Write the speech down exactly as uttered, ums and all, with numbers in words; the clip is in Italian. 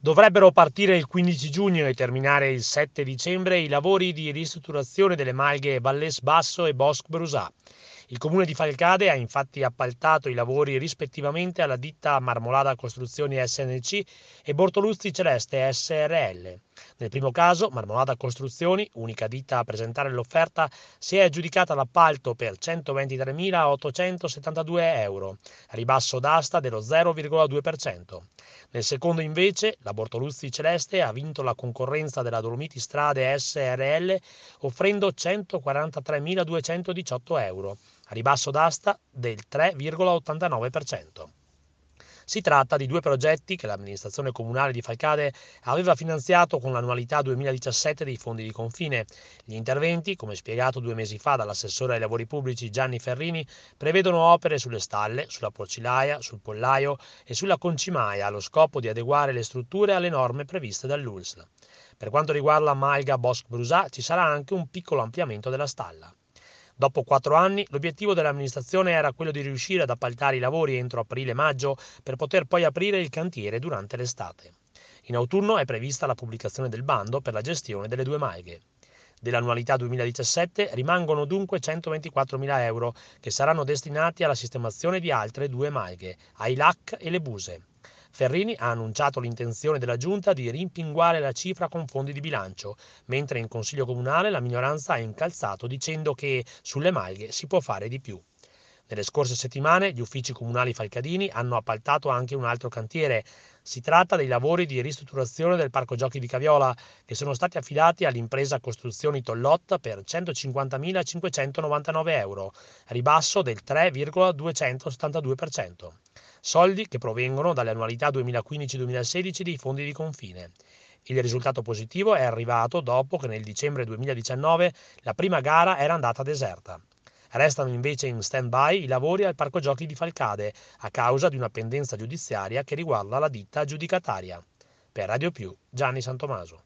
Dovrebbero partire il quindici giugno e terminare il sette dicembre i lavori di ristrutturazione delle malghe Valles Basso e Bosc Brusà. Il comune di Falcade ha infatti appaltato i lavori rispettivamente alla ditta Marmolada Costruzioni S N C e Bortoluzzi Celeste S R L. Nel primo caso, Marmolada Costruzioni, unica ditta a presentare l'offerta, si è aggiudicata l'appalto per centoventitremilaottocentosettantadue euro, ribasso d'asta dello zero virgola due per cento. Nel secondo invece, la Bortoluzzi Celeste ha vinto la concorrenza della Dolomiti Strade S R L offrendo centoquarantatremiladuecentodiciotto euro, a ribasso d'asta del tre virgola ottantanove per cento. Si tratta di due progetti che l'amministrazione comunale di Falcade aveva finanziato con l'annualità duemiladiciassette dei fondi di confine. Gli interventi, come spiegato due mesi fa dall'assessore ai lavori pubblici Gianni Ferrini, prevedono opere sulle stalle, sulla porcilaia, sul pollaio e sulla concimaia allo scopo di adeguare le strutture alle norme previste dall'U L S L. Per quanto riguarda la Malga Bosc Brusà ci sarà anche un piccolo ampliamento della stalla. Dopo quattro anni, l'obiettivo dell'amministrazione era quello di riuscire ad appaltare i lavori entro aprile-maggio per poter poi aprire il cantiere durante l'estate. In autunno è prevista la pubblicazione del bando per la gestione delle due malghe. Dell'annualità duemiladiciassette rimangono dunque centoventiquattromila euro che saranno destinati alla sistemazione di altre due malghe, ai L A C e le Buse. Ferrini ha annunciato l'intenzione della Giunta di rimpinguare la cifra con fondi di bilancio, mentre in Consiglio Comunale la minoranza ha incalzato dicendo che sulle malghe si può fare di più. Nelle scorse settimane gli uffici comunali falcadini hanno appaltato anche un altro cantiere. Si tratta dei lavori di ristrutturazione del Parco Giochi di Caviola, che sono stati affidati all'impresa Costruzioni Tollot per centocinquantamilacinquecentonovantanove euro, ribasso del tre virgola duecentosettantadue per cento. Soldi che provengono dalle annualità duemilaquindici-duemilasedici dei fondi di confine. Il risultato positivo è arrivato dopo che nel dicembre duemiladiciannove la prima gara era andata deserta. Restano invece in stand-by i lavori al Parco Giochi di Falcade a causa di una pendenza giudiziaria che riguarda la ditta aggiudicataria. Per Radio Più, Gianni Santomaso.